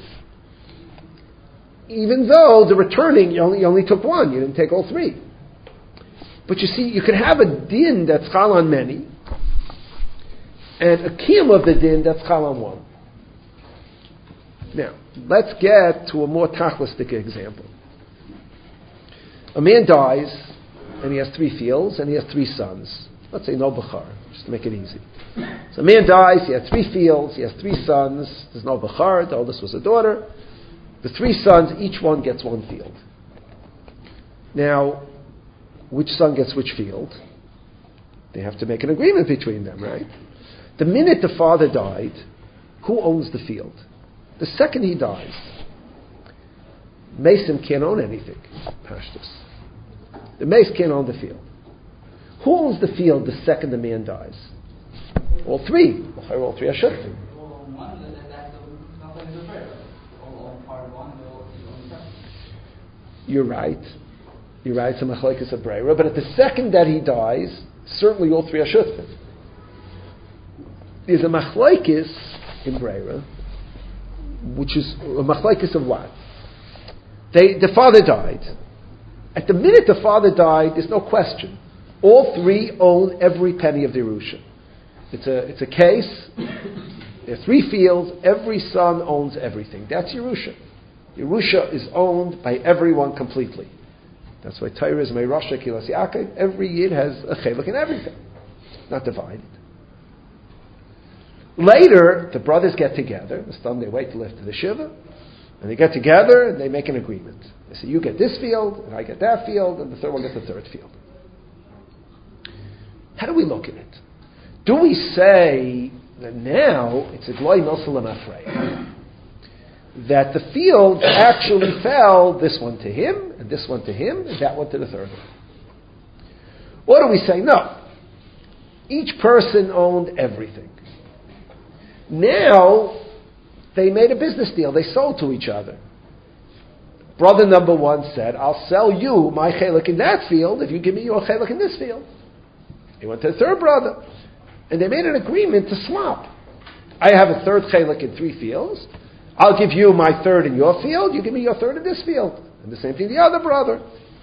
even though the returning, you only, you only took one, you didn't take all three. But you see, you could have a din that's chal on many, and a kiyum of the din that's chal on one. Now, let's get to a more tachlistic example. A man dies, and he has three fields, and he has three sons. Let's say no bachar, just to make it easy. So a man dies, he has three fields, he has three sons, there's no bachar, the oldest was a daughter. The three sons, each one gets one field. Now, which son gets which field? They have to make an agreement between them, right? The minute the father died, who owns the field? The second he dies, Mason can't own anything. Pashtus. The mace can't own the field. Who owns the field the second the man dies? All three. All three are shuftim. You're right. You're right. It's a machlekes of breira. But at the second that he dies, certainly all three are shuftim. There's a machlekes in breira, which is a machlekes of what? They, the father died. At the minute the father died, there's no question. All three own every penny of the Yerusha. It's a, it's a case. There are three fields. Every son owns everything. That's Yerusha. Yerusha is owned by everyone completely. That's why Torah is Meirasha Kilas Yaakov. Every yid has a chelek in everything. Not divided. Later, the brothers get together. The son, they wait till after the Shiva. And they get together and they make an agreement. They say, you get this field, and I get that field, and the third one gets the third field. How do we look at it? Do we say that now it's a gloi nosalam afrei? That the fields actually fell, this one to him, and this one to him, and that one to the third one? Or do we say, no, each person owned everything. Now, they made a business deal. They sold to each other. Brother number one said, I'll sell you my chelik in that field if you give me your chelik in this field. He went to the third brother. And they made an agreement to swap. I have a third chelik in three fields. I'll give you my third in your field. You give me your third in this field. And the same thing the other brother.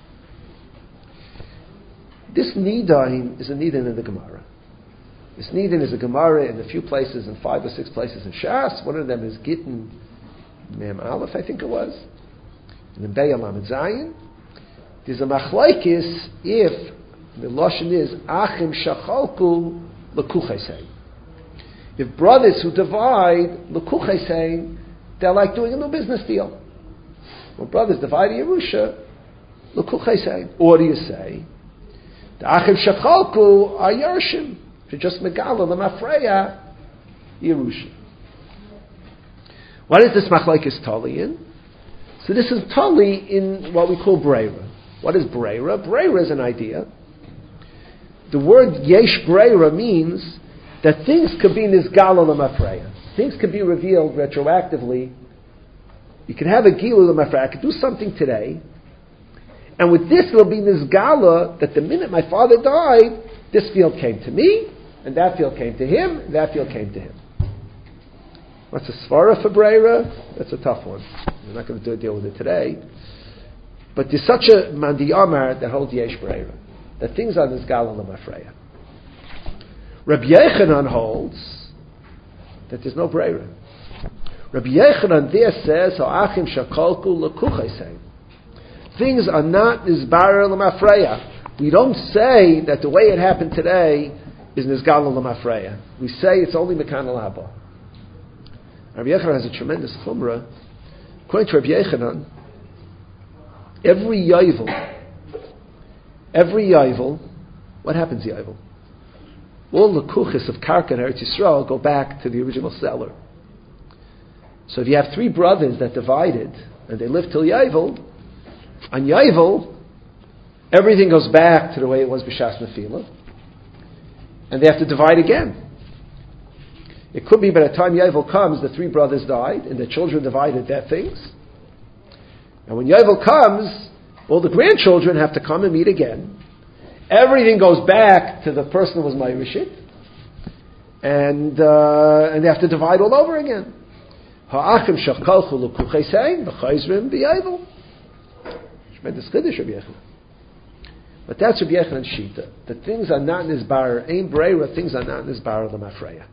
This nidain is a nidain in the Gemara. This nidain is a Gemara in a few places, in five or six places in Shas. One of them is Gittin Mem Aleph, I think it was. And in Be'al Lamed Zayin. There's a machlaikis if the lashon is achim shachalku lekuchesein. If brothers who divide lekuchesein, they're like doing a new business deal. When brothers divide a Yerusha, lekuchesein. Or do you say the achim shachalku are Yershim? To just megala lemafreya Yerusha. What is this machlekes tali in? So this is tali in what we call breira. What is breira? Breira is an idea. The word yesh breira means that things could be nizgala lemafreya. Things could be revealed retroactively. You can have a gilu lemafreya. I could do something today, and with this it'll be nizgala that the minute my father died, this field came to me, and that field came to him, and that field came to him. What's a svara for breira? That's a tough one. We're not going to do a deal with it today. But there's such a mandiyamar that holds yesh breira, that things are nizgala lemafreya. Rabbi Yechanan holds that there's no breira. Rabbi Yechanan there says, "Ha'achim shakolku lekuchesein." Things are not nizbara lemafreya. We don't say that the way it happened today is nizgala lemafreya. We say it's only mekan al haba. Rabbi Yechanan has a tremendous chumrah According to Rabbi Yechanan, every yovel, every yovel, what happens to yovel? All the kuchis of Karka and Eretz Yisrael go back to the original seller. So if you have three brothers that divided and they live till yovel, on yovel, everything goes back to the way it was b'shas nefila, and they have to divide again. It could be by the time yovel comes, the three brothers died, and the children divided their things. And when yovel comes, all the grandchildren have to come and meet again. Everything goes back to the person who was Mayrishit, and uh, and they have to divide all over again. Ha'achim shakalchu l'kuchesein v'chayzrim b'yovel. Tremendous chiddush, Rabbi Yechanan. But that's Rabbi Yechanan's shita. The things are not in his bar, ain't breira, things are not in his bar of the mafreya.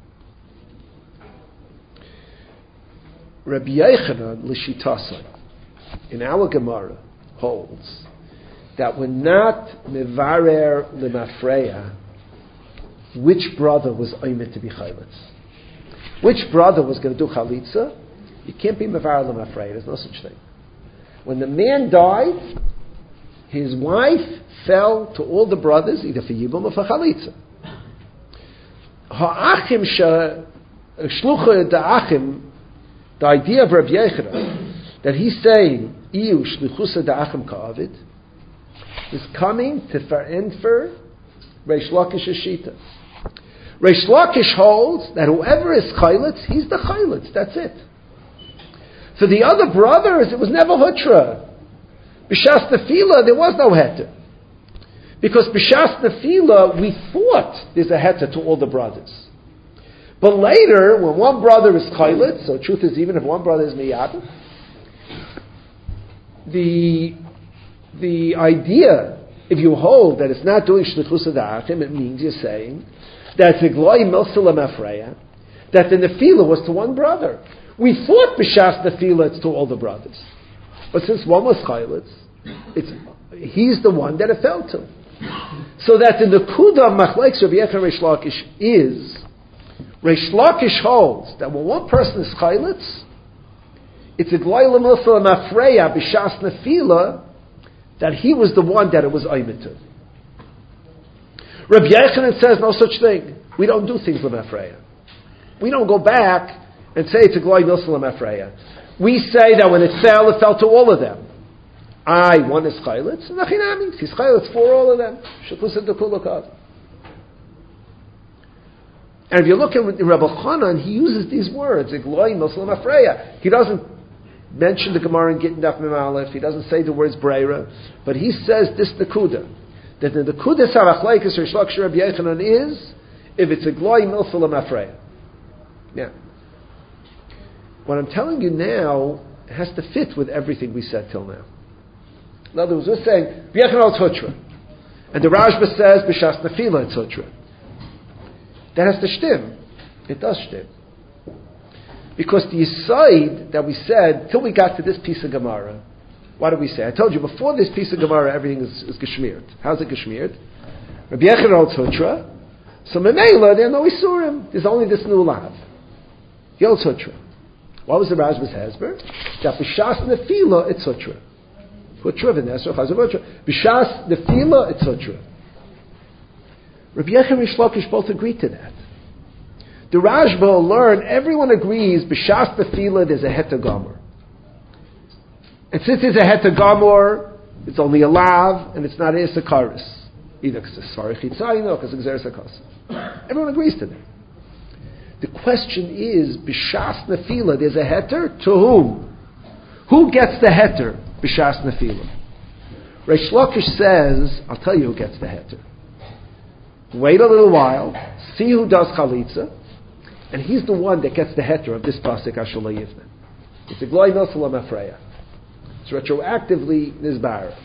Rabbi Yechanan l'shitasai in our Gemara holds that we're not mevarer l'mafreya which brother was oimed to be chalitz. Which brother was going to do chalitza? You can't be mevarer l'mafreya. There's no such thing. When the man died, his wife fell to all the brothers, either for yibum or for chalitza. Ha'achim shlucha da'achim. The idea of Rabbi Yechanan, that he's saying, Iyu shlichusa da'achim ka'avid, is coming to for Reish Lakish's shita. Reish Lakish holds that whoever is chaylitz, he's the chaylitz, that's it. For the other brothers, it was never hutra. B'shas nefila, there was no heter. Because b'shas nefila, we thought there's a heter to all the brothers. But later, when one brother is chaylitz, so truth is, even if one brother is miyad, the the idea, if you hold that it's not doing shlichus da'achim, it means you're saying that the gloi milsel mafreya, that the nefila was to one brother. We thought b'shas nefila it's to all the brothers, but since one was chaylitz, it's he's the one that it fell to. So that the nekuda of machlekes Rabbi Yechanan Reish Lakish is. Reish Lakish holds that when one person is chaylitz, it's a gloi l'milsa l'mafreya b'shas nefila that he was the one that it was oimed to. Rabbi Yechanan says no such thing. We don't do things l'mafreya. We don't go back and say it's a gloi milsa l'mafreya. We say that when it fell, it fell to all of them. I, one is chaylitz, and achinami, he's chaylitz for all of them. Shekusa dekulakav. And if you look at Rabbi Chanan, he uses these words, Igloi Muslim Afreya. He doesn't mention the Gemara in Gittin Daf Mem Aleph, he doesn't say the words Breira, but he says this Nekuda, that the Nekuda Sarachlaikis or Shlak Rabbi Yechanan is, if it's Igloi Muslim Afreya. Now, what I'm telling you now has to fit with everything we said till now. In other words, we're saying, Rabbi Yechanan it's Hutra, and the Rashba says, B'shas Nefila it's Hutra. That has to shtim. It does shtim. Because the aside that we said, till we got to this piece of Gemara, what did we say? I told you, before this piece of Gemara, everything is, is Geshmirt. How's it Geshmirt? Rabbi Yechanan holds Hutra, so Memela, there are no Isurim. There's only this new lav. He holds Hutra. What was the Rashba's Hezber? That B'shas Nefila, it's Hutra. Hutra v'nesra, Chazav Hutra. B'shas Nefila, it's Hutra. Rabbi Yechanan and Reish Lakish both agreed to that. The Rashba will learn, everyone agrees, b'shas nefila, there's a heter gomer. And since there's a heter gomer, it's only a lav, and it's not a sakaris. Either because it's svarich hitzayim, or because it's exeris hakas. Everyone agrees to that. The question is, b'shas nefila, there's a heter, to whom? Who gets the heter, b'shas nefila? Reish Lakish says, I'll tell you who gets the heter. Wait a little while, see who does chalitza, and he's the one that gets the heter of this pasuk Asher Yivna. It's a gloi milsa l'mafreya. It's retroactively nizbar.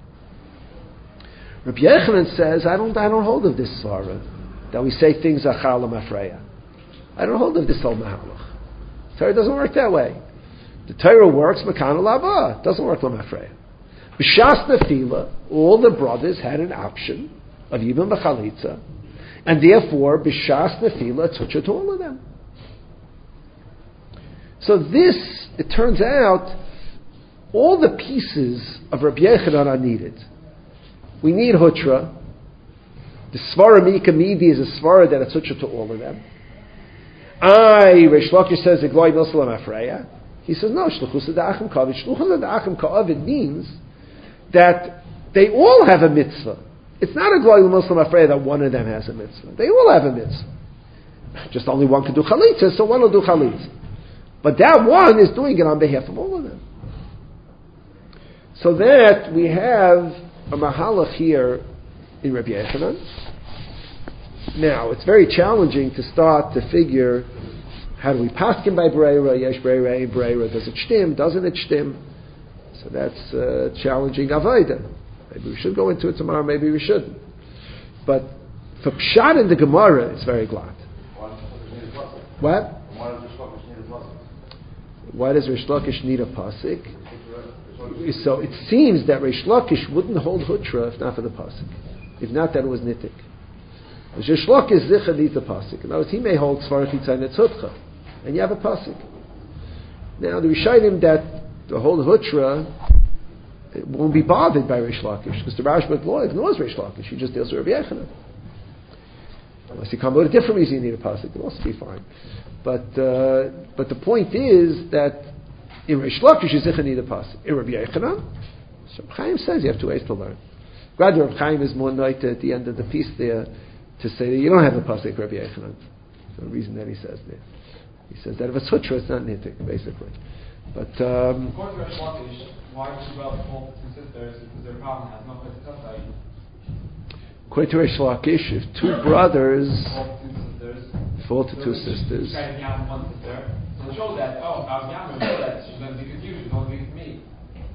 Rabbi Yechanan says, I don't, I don't hold of this svara that we say things achal l'mafreya. I don't hold of this whole mahalach. Torah doesn't work that way. The Torah works makan l'aba. It doesn't work l'mafreya. B'shas nefila, all the brothers had an option of Yibam B'chalitza, and therefore B'shas Nefila Tucha to all of them. So this, it turns out, all the pieces of Rabbi Yechanan are needed. We need Hutra. The Svara Mika Midi is a Svara that it's Hutra to all of them. I, Reish Lakish says, Igloi Milsalam Afreya. He says, no, Shluchus Adachim Kavit. Shluchus Adachim Kavit means that they all have a mitzvah. It's not a Igloi Milsalam Afreya that one of them has a mitzvah. They all have a mitzvah. Just only one can do Chalitza, so one will do Chalitza. But that one is doing it on behalf of all of them. So that we have a mahalach here in Rabbi Yechanan. Now, it's very challenging to start to figure, how do we paskin by Breira, Yesh Breira, Ein Breira, does it shtim, doesn't it shtim? So that's uh, challenging avodah. Maybe we should go into it tomorrow, maybe we shouldn't. But for Pshat in the Gemara, it's very glad. What? Why does Reish Lakish need a pasuk? So it seems that Reish Lakish wouldn't hold Hutra if not for the pasuk. If not, that it was Nittik. Reish Lakish Zicha needs a pasuk. In other words, he may hold Svarach Yitzay Netzutcha, and you have a pasuk. Now the Rishayim that the whole Hutra it won't be bothered by Reish Lakish because the Rashba law ignores Reish Lakish. He just deals with Rabbi Yechanan. Unless you come with a different reason you need a pasuk, it'll also be fine. But uh, but the point is that in Reish Lakish you zicha need a pasuk. In Rabbi Yechanan, so Reb Chaim says you have two ways to learn. Glad Reb Chaim is more night at the end of the piece there to say that you don't have a pasuk Rabbi Yechanan. That's the reason that he says there. He says that if it's hutra, it's not nitik, basically. But um, according to Reish Lakish, why did you go both two sisters? Because their problem has no place to come. According to Reish Lakish, if two brothers fall to two sisters, so it shows that, oh, I was Yamim, so that she's going to be confused, she's going to be with me.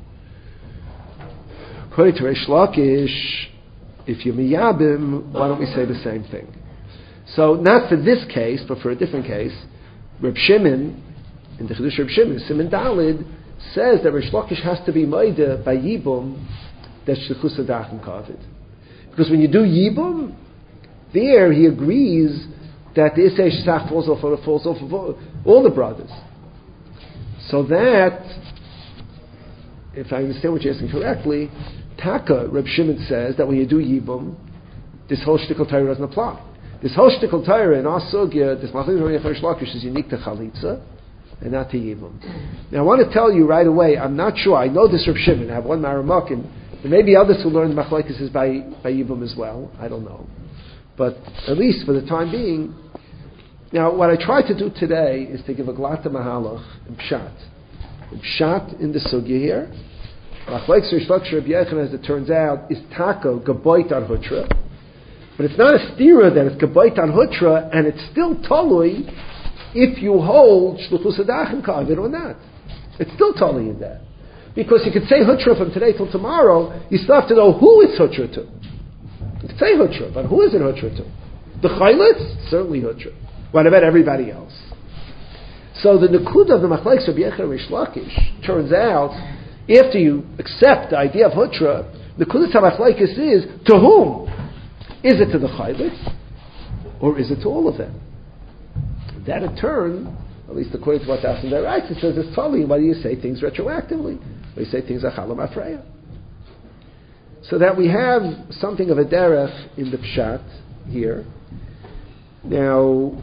According to Reish Lakish, if you're miyabim, why don't we say the same thing? So, not for this case, but for a different case, Reb Shimon, in the Chedush Reb Shimon, Simon Dalid, says that Reish Lakish has to be moida by Yibum, that's Shechus Adachim Kavit. Because when you do Yibum, there he agrees that the Isay Shesach falls off, falls off of all, all the brothers. So that, if I understand what you're asking correctly, Taka, Reb Shimon says that when you do Yibum, this whole shtickle Torah doesn't apply. This whole shtickle Torah in our sugya, this Machlokes Reish Lakish is unique to Chalitza and not to Yibum. Now I want to tell you right away, I'm not sure, I know this Reb Shimon, I have one Maramakim, there may be others who learn Machlokes is by, by Yibum as well, I don't know. But at least for the time being, now what I try to do today is to give a glata mahalach in Pshat. In Pshat in the sugya here, Machlokes Reish Lakish Rabbi Yechanan, as it turns out, is tako gaboit on hutra, but it's not a stira that it's gaboit on hutra, and it's still tolui if you hold shluchus adachim kavit or not. It's still tolui in that. Because you could say hutra from today till tomorrow, you still have to know who it's hutra to. You could say hutra, but who is it hutra to? The chaylitz? Certainly hutra. What about everybody else? So the nakuda of the Machlokes Rabbi Yechanan Reish Lakish turns out, after you accept the idea of hutra, the nakuda of Machlokes is, to whom? Is it to the chaylitz? Or is it to all of them? That in turn, at least according to what the Asim writes, it says it's totally whether you say things retroactively, whether you say things are chalam afreya. So that we have something of a derech in the pshat here. Now,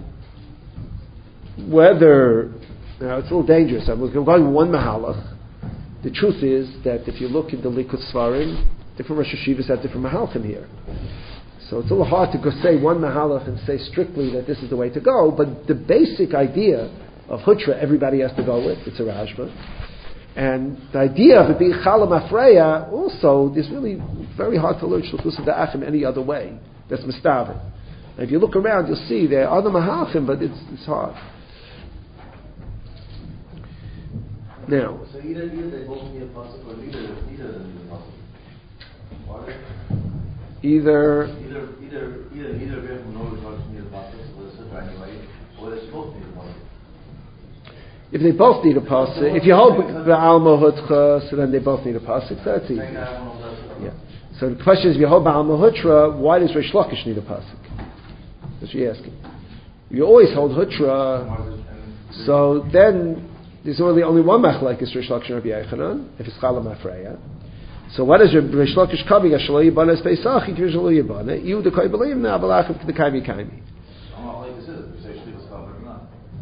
whether now it's a little dangerous. I'm going one mahalach. The truth is that if you look in the Likud Svarim, different Rosh Hashivas have different mahalchim here. So it's a little hard to go say one mahalach and say strictly that this is the way to go. But the basic idea of hutra, everybody has to go with. It's a rashba. And the idea of it being chalam afreya also is really very hard to learn shluchus da'achim any other way. That's mistaver. And if you look around, you'll see there are other mahalchim, but it's it's hard. Now, so either, either they both need a pasuk or neither neither need a pasuk. Why? Either either either either neither of them know which need a pasuk, or it's anyway, or they both need a pasuk. If they both need a pasuk, if you hold the alma hutcha, so then they both need a pasuk. So that's easy. Yeah. So the question is, if you hold the alma hutra, why does Reish Lakish need a pasuk? That's what you're asking. You always hold hutra, so then there's only only one machlekes Rish Lakish and Rabbi Yochanan if it's Chala Mafreya. So what is Rish Lakish coming? Shelo Yibana is Pesach. It Shelo Yibana. You the Koi believe now Balachim the Kaimi Kaimi. I'm not like this is. We say Shlichus Kavod or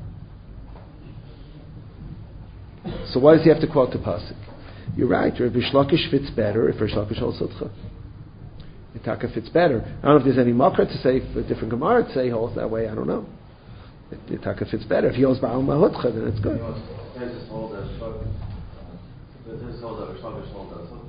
not. So why does he have to quote the pasuk? You're right. Rish Lakish fits better if Rish Lakish holds Sotcha. Itaka fits better. I don't know if there's any makar to say for a different Gemara to say he holds that way. I don't know. Itaka fits better. If he holds Ba'al Mahutcha, then it's good. There's this whole that Shlichus. There's this whole that Rish Lakish holds that Sotcha.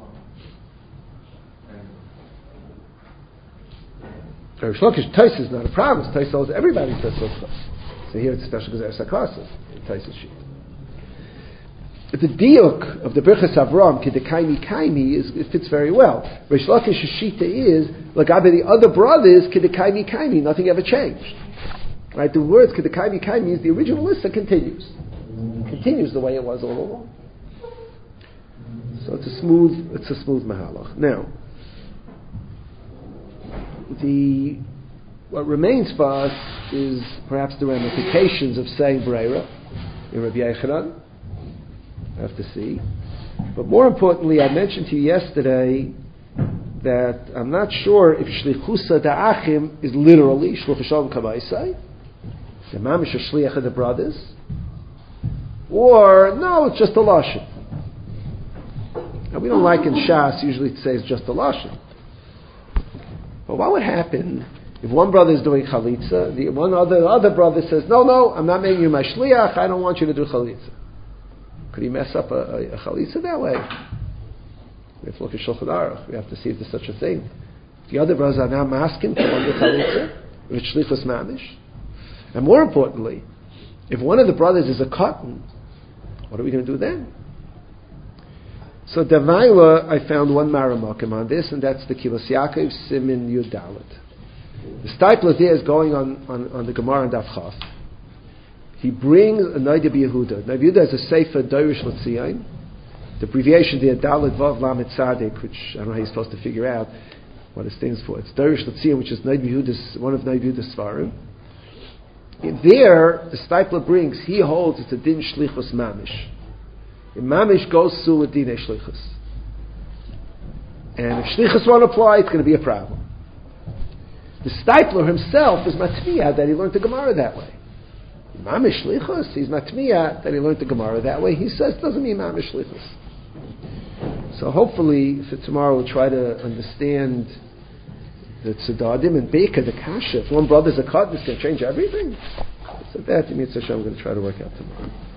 Rish Lakish Tais is not a problem. Tais holds everybody says Sotcha. So here it's special because there's Sakasas. Tais sheet. The diuk of the Birchas Avram, Kedekaimi Kaimi, is it fits very well. Rish Lakish's shita is like the other brothers, Kedekaimi Kaimi, nothing ever changed. Right? The words Kedekaimi Kaimi means the original list that continues, it continues the way it was all along. So it's a smooth, it's a smooth mahalach. Now, the what remains for us is perhaps the ramifications of saying Breira in Rabbi Yochanan. I have to see. But more importantly, I mentioned to you yesterday that I'm not sure if Shlichusa Da'achim is literally Shluch Shalom Kamaisai, the Mamish Shliach of the brothers, or no, it's just a Lashon. Now we don't like in Shas usually to say it's just a Lashon. But what would happen if one brother is doing Chalitza, the one other other brother says, no, no, I'm not making you my Shliach, I don't want you to do Chalitza. Could he mess up a, a, a chalitza that way? We have to look at Shulchan Aruch. We have to see if there's such a thing. The other brothers are now masking for one the chalitza, if it's shlichus mamish. And more importantly, if one of the brothers is a cotton, what are we going to do then? So Davaila, I found one maramakim on this, and that's the Kilos Yaakov Simin Yudalit. The Stipler there is going on, on, on the Gemara and Daf Chaf. He brings a Noida B'Yehuda. Noida B'Yehuda is a Sefer Dorish L'Tzion. The abbreviation there, Dalet Vav Lamed Tzadik, which I don't know how you're supposed to figure out what it stands for. It's Dorish L'Tzion, which is Noida B'Yehuda's, one of Noida B'Yehuda's Svarim. There, the Stipler brings, he holds it's a Din Shlichus Mamish. If Mamish goes through a Din Shlichus. And if Shlichus won't apply, it's going to be a problem. The Stipler himself is Matmiyah that he learned the Gemara that way. Mamish Shlichus, he's Matmiyah that he learned the Gemara that way. He says it doesn't mean Mamish Shlichus. So hopefully for tomorrow we'll try to understand the Tzedadim and Beka, the Kasha. If one brother's a cut, this can change everything. So that, Mitzvah Hashem, I'm going to try to work out tomorrow.